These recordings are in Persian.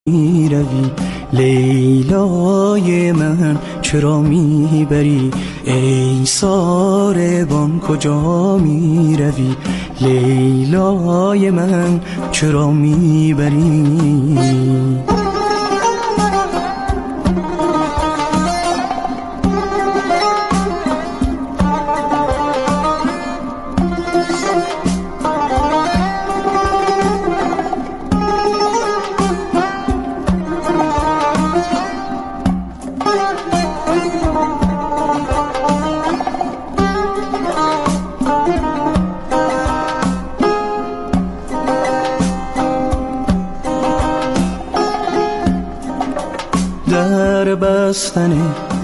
میروی لیلای من چرا میبری ای ساربان کجا میروی لیلای من چرا میبری در بستن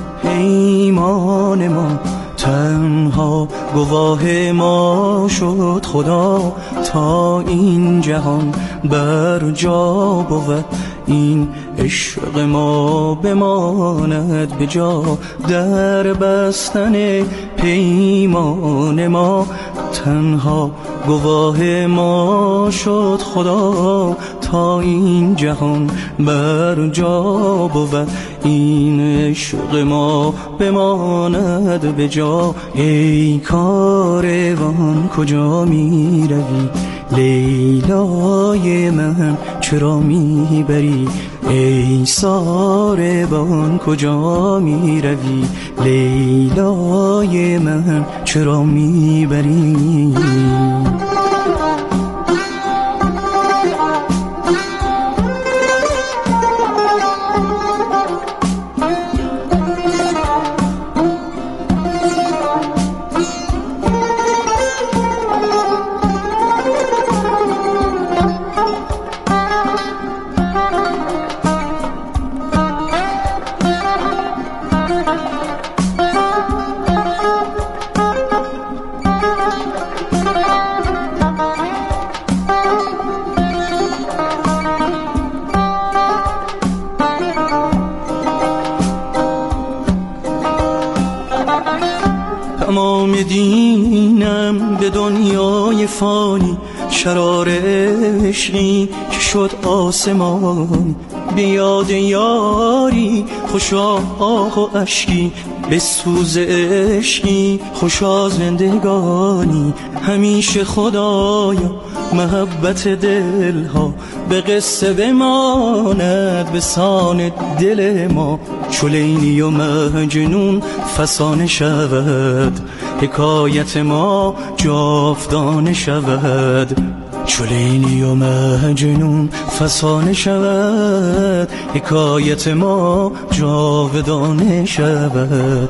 پیمان ما تنها گواه ما شد خدا تا این جهان بر جا بود این عشق ما بماند به جا در بستن پیمان ما تنها گواه ما شد خدا تا این جهان بر جا بود این عشق ما بماند به جا ای کاروان کجا می روی لیلای من چرا می بری ای ساربان کجا می روی لیلای من چرا می بری تمام دینم به دنیای فانی شرار عشقی که شد آسمان به یاد یاری خوشا آه و اشکی به سوز عشقی خوشا زندگانی همیشه خدایا محبت دلها به قصه بماند به سان دل ما چو لیلی و مجنون فسانه شود حکایت ما جاودانه شود چو لیلی و مجنون فسانه شود حکایت ما جاودانه شود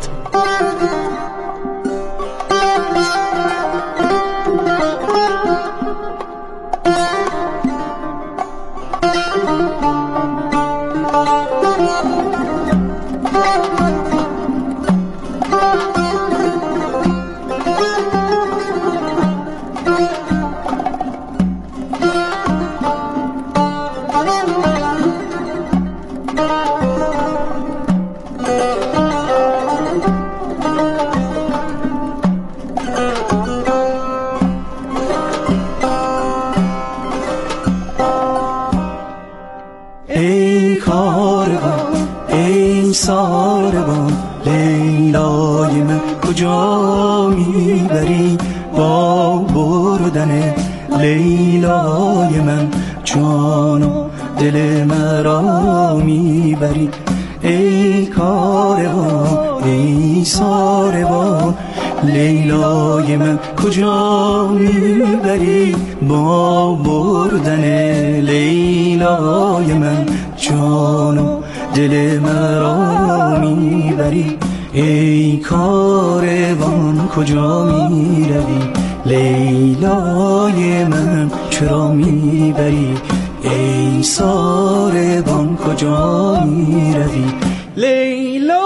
ای کاروان ای ساربان لیلای من کجا میبری با بردن لیلای من جان و دل مرا میبری ای کاروان ای ساربان لیلای من کجا میبری با بردن لیلای من جان و دل مرا میبری ای کاروان کجا میروی لیلای من چرا میبری ای ساربان کجا میروی لیلای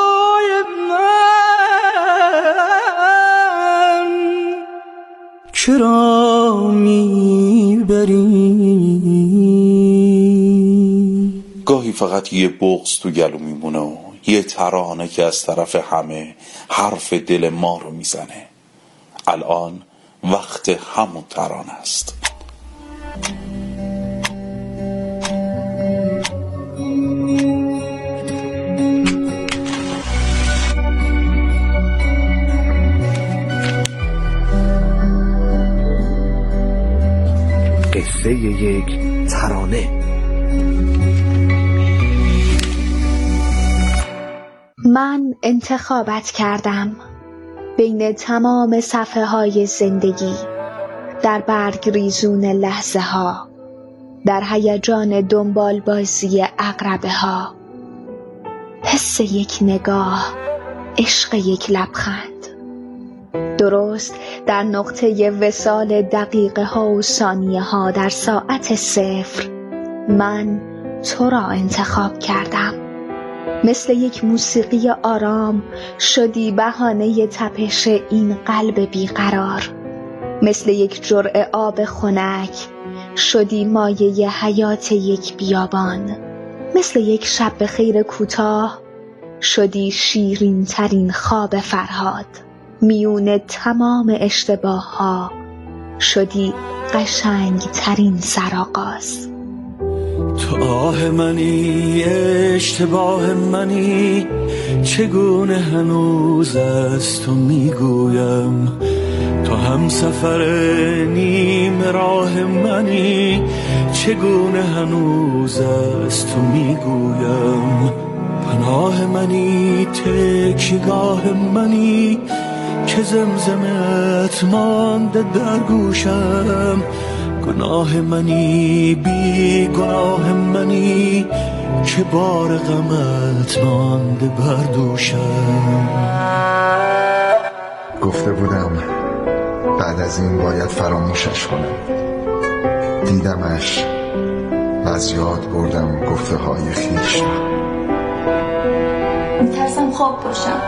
چرا میبری گاهی فقط یه بغض تو گلو میمونه و یه ترانه که از طرف همه حرف دل ما رو میزنه. الان وقت همون ترانه است. وسیله یک ترانه. من انتخابت کردم بین تمام صفحه های زندگی، در برگ ریزون لحظه ها، در هیجان دنبال بازی عقربه ها، حس یک نگاه، عشق یک لبخند. درست در نقطه وصال دقیقه ها و ثانیه ها در ساعت 0 من تو را انتخاب کردم. مثل یک موسیقی آرام شدی بهانه تپش این قلب بیقرار. مثل یک جرعه آب خنک شدی مایه حیات یک بیابان. مثل یک شب بخیر کوتاه شدی شیرین ترین خواب فرهاد. میون تمام اشتباه ها شدی قشنگ ترین سرآغاز. تو آه منی، اشتباه منی، چگونه هنوز از تو میگویم. تو هم سفر نیم راه منی، چگونه هنوز از تو میگویم. پناه منی، تکیه‌گاه منی، که زمزمت مانده در گوشم. گناه منی، بی گناه منی، که بار غمت مانده بر دوشم. گفته بودم بعد از این باید فراموشش کنم. دیدمش و از یاد بردم گفته های خویش. میترسم خواب باشم.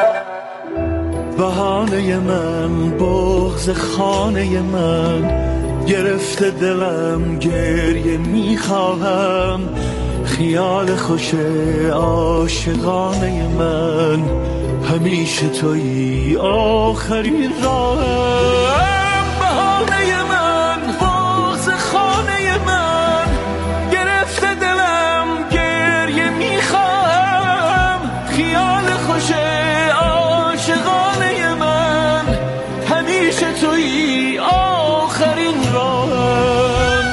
بهانه من، بغض خانه من، گرفته دلم گریه میخواهم. خیال خوش عاشقانه من، همیشه تویی آخرین راهم. بهانه من، بغض خانه من، گرفته دلم گریه میخواهم. خیال خوش عاشقانه من، همیشه تویی آخرین راهم.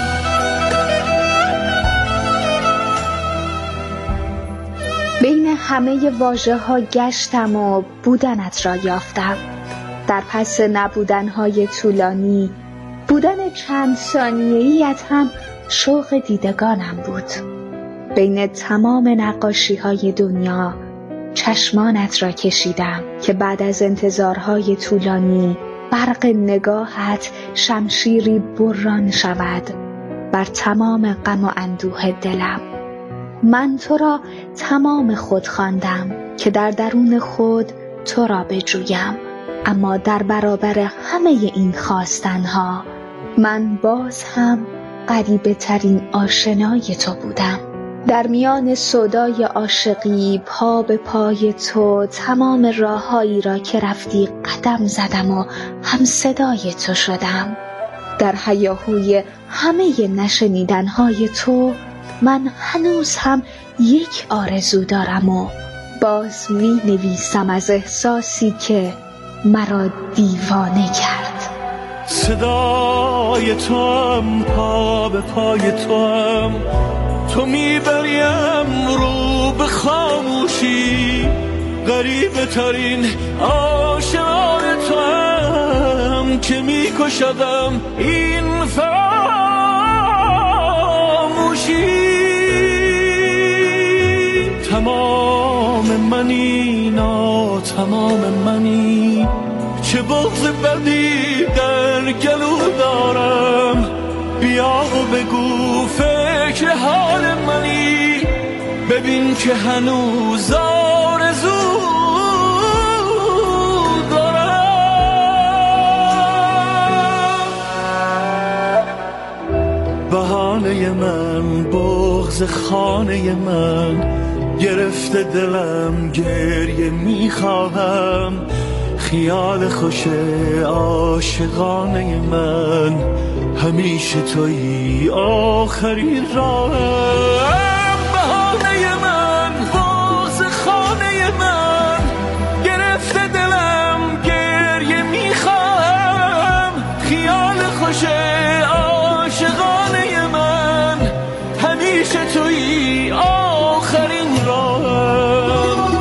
بین همه واژه ها گشتم و بودنت را یافتم. در پس نبودنهای طولانی، بودن چند ثانیه‌ایت هم شوق دیدگانم بود. بین تمام نقاشی های دنیا چشمانت را کشیدم که بعد از انتظارهای طولانی برق نگاهت شمشیری بران شود بر تمام غم و اندوه دلم. من تو را تمام خود خواندم که در درون خود تو را بجویم. اما در برابر همه این خواستنها من باز هم غریبه ترین آشنای تو بودم. در میان سودای عاشقی پا به پای تو تمام راههایی را که رفتی قدم زدم و هم صدای تو شدم. در هیاهوی همه نشنیدنهای تو من هنوز هم یک آرزو دارم و باز می نویسم از احساسی که مرا دیوانه کرد. صدای توام، پا به پای توام، تو میبریم رو به خاموشی. غریبه ترین آشنای توام که میکشدم این فراموشی. تمام منی، تمام منی، چه بغض بدی در گلو دارم. بیا و بگو فکر حال منی، ببین که هنوز آرزو دارم. بهانه من، بغض خانه من، گرفته دلم گریه میخواهم. خیال خوش عاشقانه من، همیشه تویی آخرین راهم. بهانه من، بغض خانه من، گرفته دلم گریه میخواهم. خیال خوش عاشقانه تویی آخرین راهم.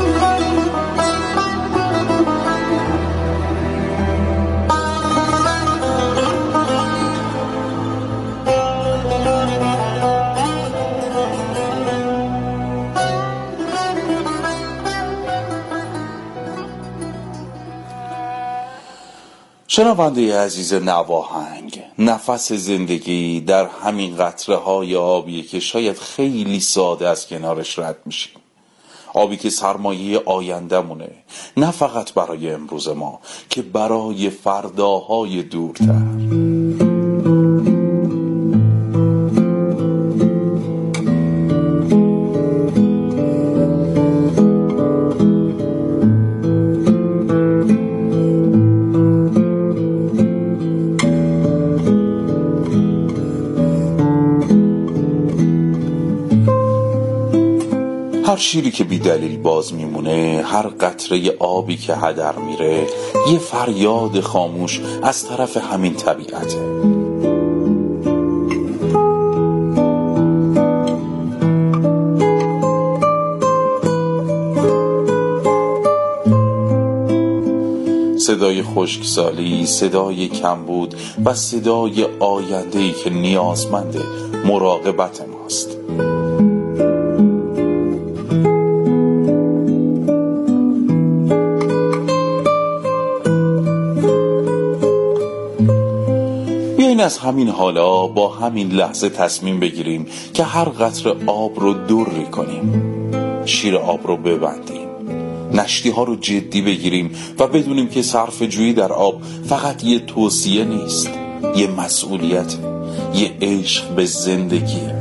شنونده عزیز نواهنگ، نفس زندگی در همین قطره های آبیه که شاید خیلی ساده از کنارش رد میشیم. آبی که سرمایه آینده‌مونه، نه فقط برای امروز ما که برای فرداهای دورتر. هر شیری که بی دلیل باز میمونه، هر قطره آبی که هدر میره، یه فریاد خاموش از طرف همین طبیعته. صدای خشکسالی، صدای کمبود و صدای آینده‌ای که نیازمند مراقبت ماست. بیاین از همین حالا با همین لحظه تصمیم بگیریم که هر قطره آب رو دوری کنیم، شیر آب رو ببندیم، نشتی ها رو جدی بگیریم و بدونیم که صرفه جویی در آب فقط یه توصیه نیست، یه مسئولیت، یه عشق به زندگیه.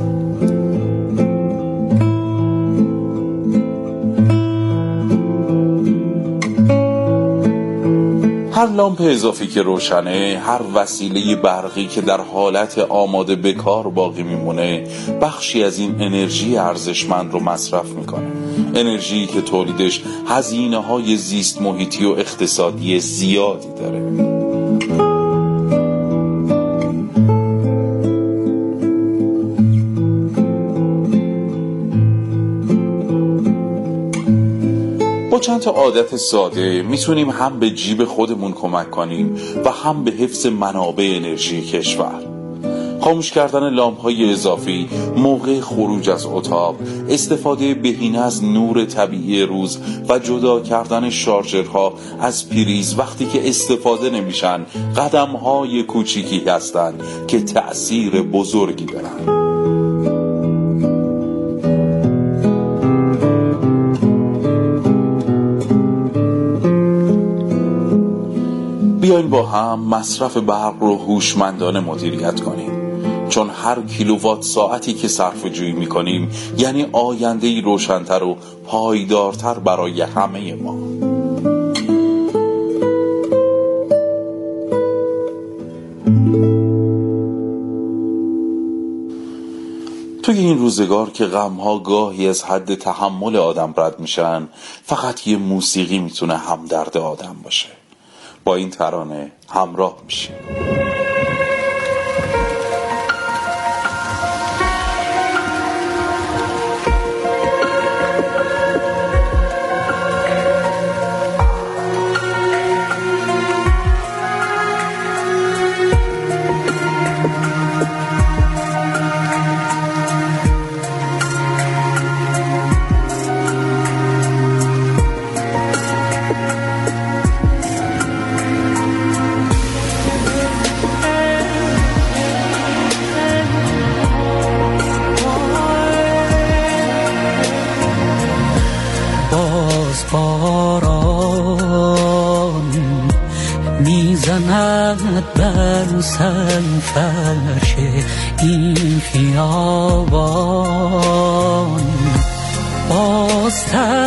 هر لامپ اضافی که روشنه، هر وسیله برقی که در حالت آماده به کار باقی میمونه، بخشی از این انرژی ارزشمند رو مصرف میکنه. انرژی که تولیدش هزینه‌های زیست محیطی و اقتصادی زیادی داره. با چند تا عادت ساده میتونیم هم به جیب خودمون کمک کنیم و هم به حفظ منابع انرژی کشور. خاموش کردن لامپ‌های اضافی موقع خروج از اتاق، استفاده بهینه از نور طبیعی روز و جدا کردن شارژرها از پریز وقتی که استفاده نمیشن، قدم‌های کوچیکی هستن که تأثیر بزرگی دارن. بیاین با هم مصرف برق رو هوشمندانه مدیریت کنیم، چون هر کیلووات ساعتی که صرفه جویی می‌کنیم یعنی آینده‌ای روشن‌تر و پایدارتر برای همه ما. توی این روزگار که غم‌ها گاهی از حد تحمل آدم رد میشن، فقط یه موسیقی میتونه همدرد آدم باشه. با این ترانه همراه میشیم. باران میزند بر سرفرش این خیابان، باز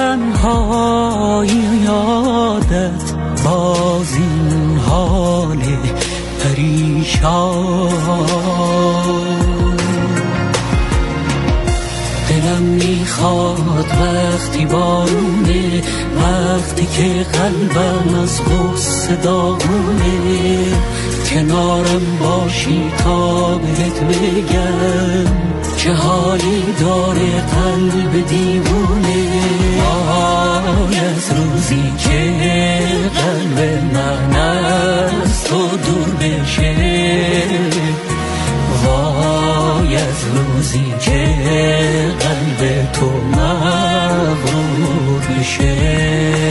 تنهای یادت، باز این حال پریشان. دلم میخواد وقتی بارونه، وقتی که قلبم از غصه داغونه، کنارم باشی تا بهت بگم چه حالی داره قلب دیوونه. وای از روزی که قلب من از تو دور بشه، وای از روزی که قلب تو مغرور بشه.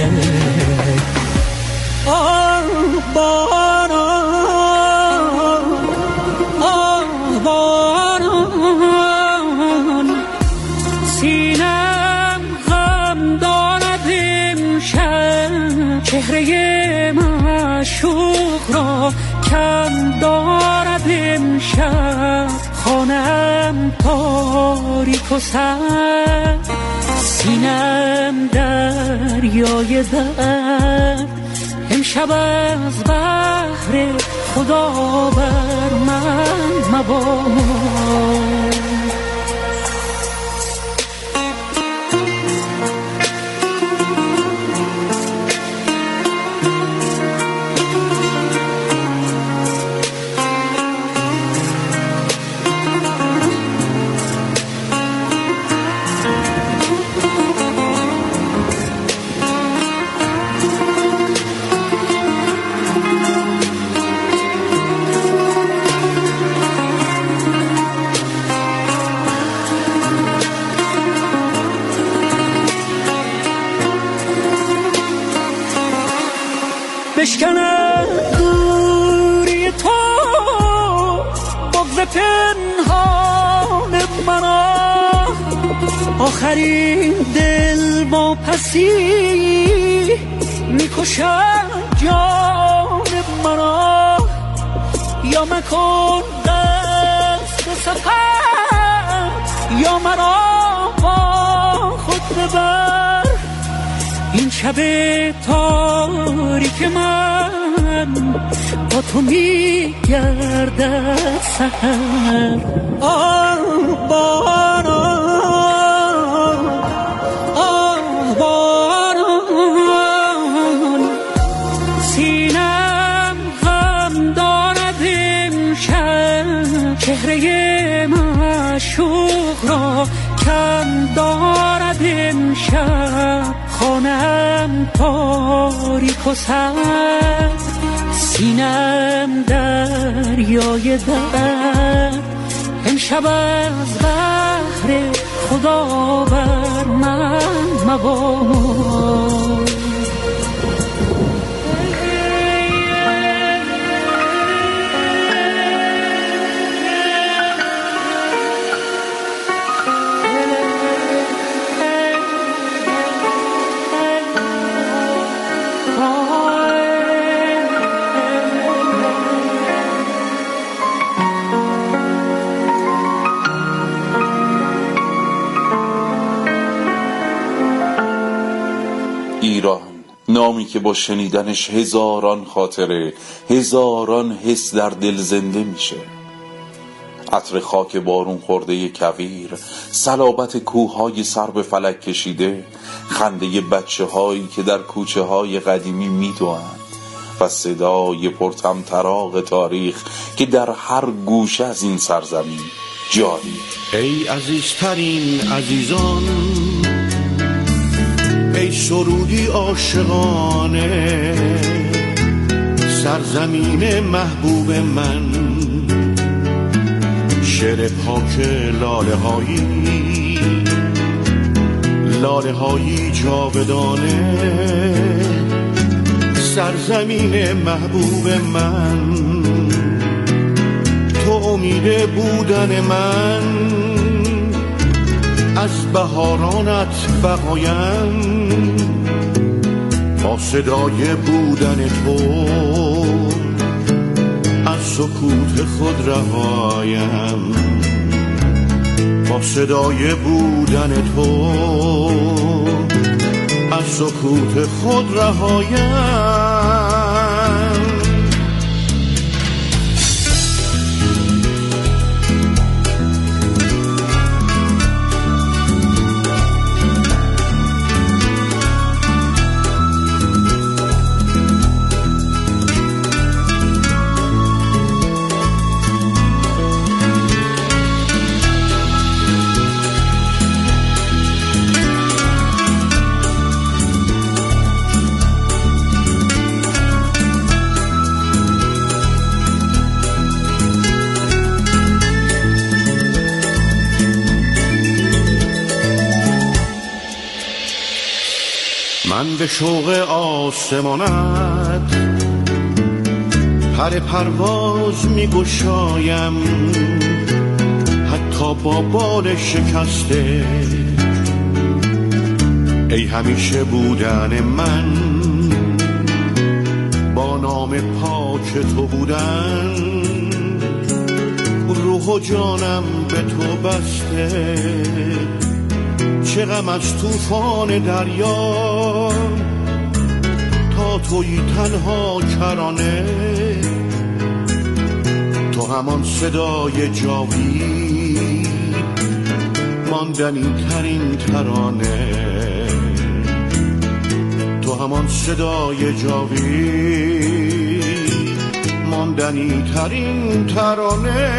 چهره معشوق را کم دارد امشب، خانم تاریک و سرد، سینم دریای درد. امشب از بحر خدا بر من مباد. بشکنه دوری تو بغض پنهان منو، آخرین دل با پسی میکشد جان منو. یا مکن دست سفر، یا مرا با خود ببر. این شب تاریک من با تو میگردد سحر. آه باران، آه باران، سینم غم دارد امشب. چهره معشوق را کم دارد امشب، خانم تاریک و سرد، سینم دریای درد. امشب از بحر خدا بر من مباد. ایران، نامی که با شنیدنش هزاران خاطره، هزاران حس در دل زنده میشه. عطر خاک بارون خورده کویر، صلابت کوههای سر به فلک کشیده، خنده بچه هایی که در کوچه های قدیمی میدوند و صدای پرطمطراق تاریخ که در هر گوشه از این سرزمین جاری. ای عزیزترین عزیزان، ای سرودی عاشقانه، سرزمین محبوب من، شعر پاک لاله هایی جاودانه، سرزمین محبوب من، تو امید بودن من، از بهارانت بقایم، با صدای بودن تو از سکوت خود رهایم، با صدای بودن تو از سکوت خود رهایم. من به شوق آسمانت پر پرواز می گشایم، حتی با بال شکسته. ای همیشه بودن من، با نام پاک تو بودن، روح و جانم به تو بسته. چه غم از طوفان دریا، تا تویی تنها کرانه. تو همان صدای جاوید، ماندنی ترین ترانه. تو همان صدای جاوید، ماندنی ترین ترانه.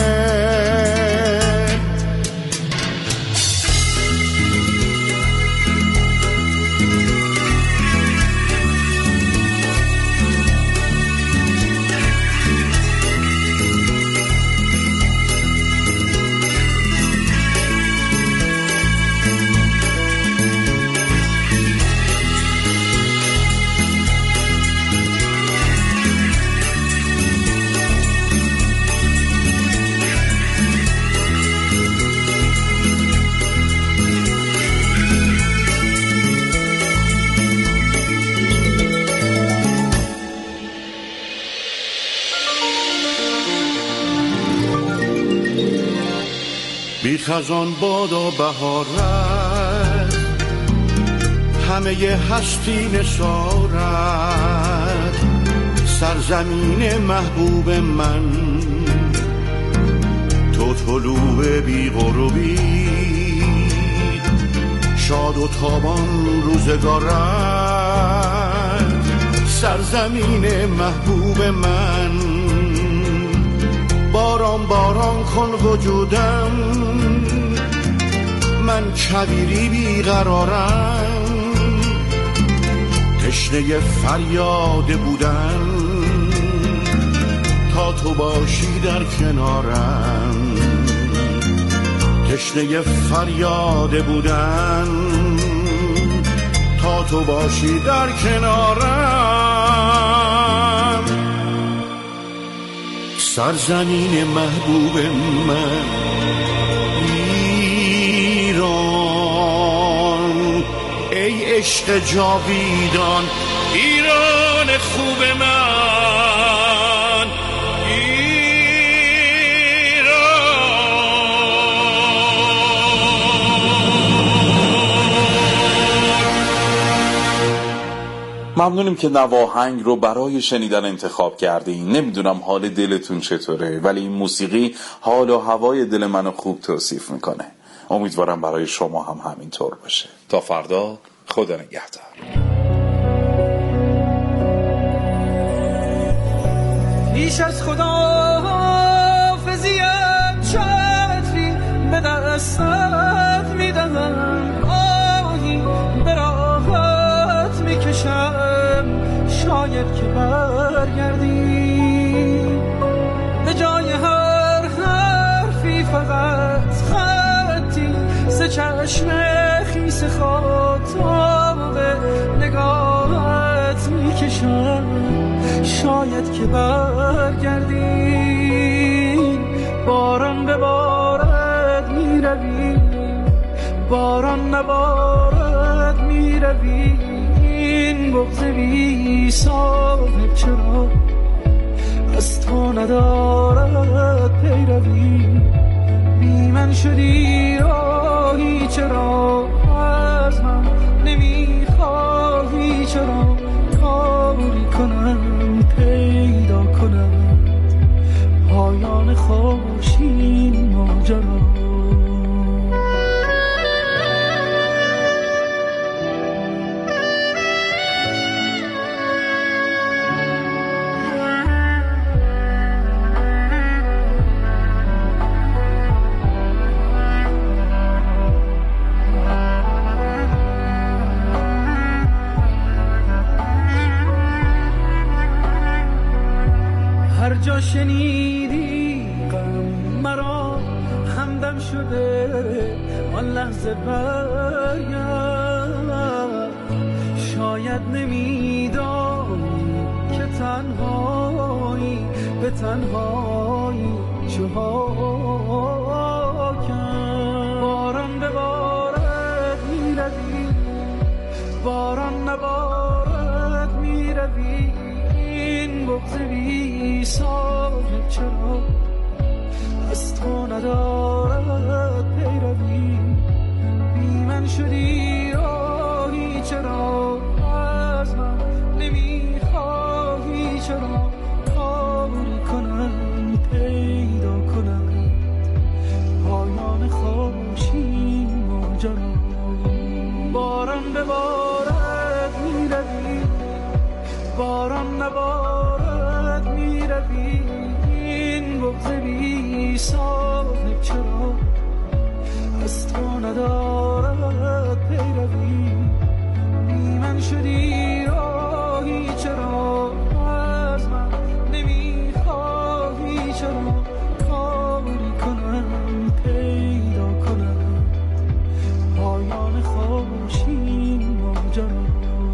بی خزان باد و بهارت، همه هستی نثارت. سرزمین محبوب من، تو طلوع بی غروبی، شاد و تابان روزگارت. سرزمین محبوب من، باران باران کن وجودم. من کویری بیقرارم، تشنه فریاد بودن. تا تو باشی در کنارم، تشنه فریاد بودن. تا تو باشی در کنارم. سرزمین محبوب من ایران، ای عشق جاویدان ایران خوب من. ممنونیم که نواهنگ رو برای شنیدن انتخاب کردین. نمیدونم حال دلتون چطوره، ولی این موسیقی حال و هوای دل منو خوب توصیف میکنه. امیدوارم برای شما هم همینطور باشه. تا فردا، خدا نگهدار. پیش از خداحافظیت چتری به دستت میدهم، آهی به راحت میکشم، شاید که برگردی. به جای هر حرفی فقط خطی ز چشم خیس خاطاب نگاهت میکشم، شاید که برگردی. باران ببارد میروی، باران نبارد میروی. این بغض بی صاحب چرا از تو ندارد پیروی. بی من شدی راهی، چرا از من نمیخواهی؟ چرا کاری کنم پیدا کنم پایان خوشین ماجرا. هر جا شنیدی غم مرا همدم شده، آن لحظه برگرد. شاید نمیدانی که تنهایی به تنهایی چه ها کن. باران ببارد میروی، باران نبارد میروی، این بغض بی صاحب چرا از تو ندارد پیروی. بی من شدی راهی چرا از من نمیخواهی، چرا کاری کنم پیدا کنم پایان خاموشی ماجرا. باران ببارد میروی، باران نبارد میروی، این بغض بی صاحب چرا از تو ندارد پیروی. بی من شدی راهی چرا از من نمیخواهی، چرا کاری کنم پیدا کنم پایان خاموشی ماجرا.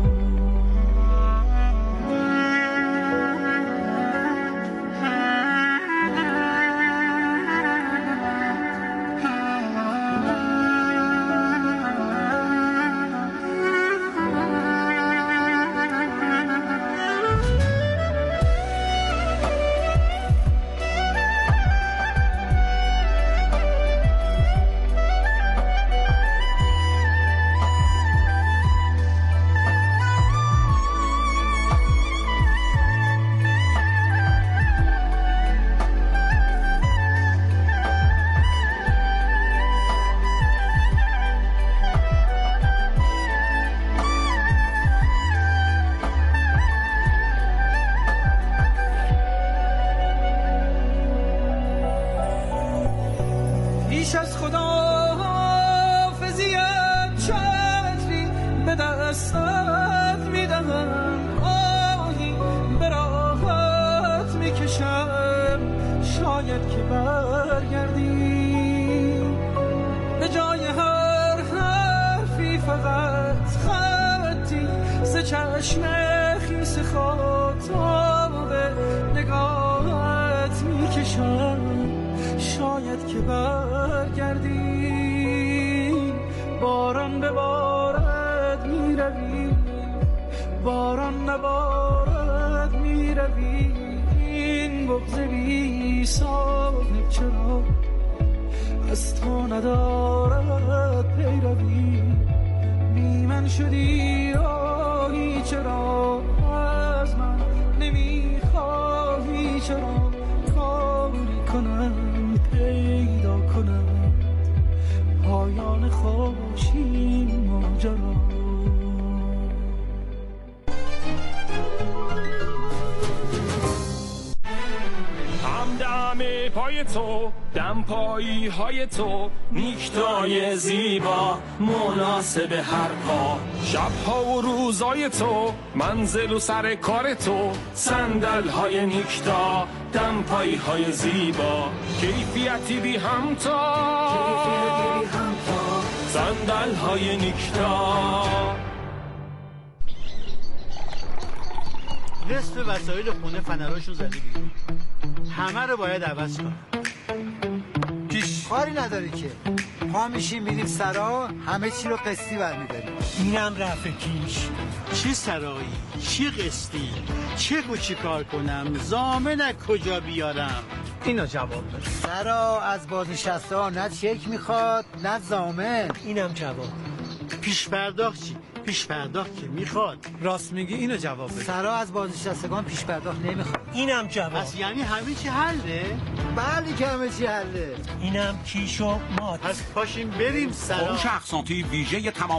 پیش از خدا حافظیت چتری به دستت میدهم، آهی به راحت میکشم شاید که برگردی. به جای هر حرفی فقط خطی ز چشم خیس خاطاب نگاهت میکشم شاید که برگردی. باران ببارد میروی، باران نبارد میروی، این بغض بی صاحب چرا از تو ندارد پیروی. بی من شدی راهی چرا از من نمیخواهی، چرا کاری کنم پیدا کنم پایان خاموشی ماجرا. همدم پای تو، دمپایی های تو، نیکتای زیبا مناسب هر پا، شبها و روزای تو، منزل و سر کار تو، صندل های نیکتا، دمپایی های زیبا، کیفیتی بی همتا، صندل های نیکتا. نصف وسایل خونه فنراشون زده بیرون، همه رو باید عوض کنم. کاری نداری که پا میشیم میریم سرا، همه چی رو قسطی برمیداریم. اینم رفع کیش. چه سرایی، چه قسطی، چه چی کار کنم، ضامن کجا بیارم؟ اینو جواب بده. سرا از بازنشسته ها نه چک میخواد نه ضامن. اینم جواب. پیش پرداخت چی؟ پیش پرداخت که میخواد. راست میگی، اینو جواب بده. سرا از بازنشستگان پیش پرداخت نمیخواد. اینم جواب. پس یعنی همه چی حله؟ بله که همه چی حله. اینم کیش و مات. پس پاشیم بریم سرا. فروش اقساطی ویژه تمام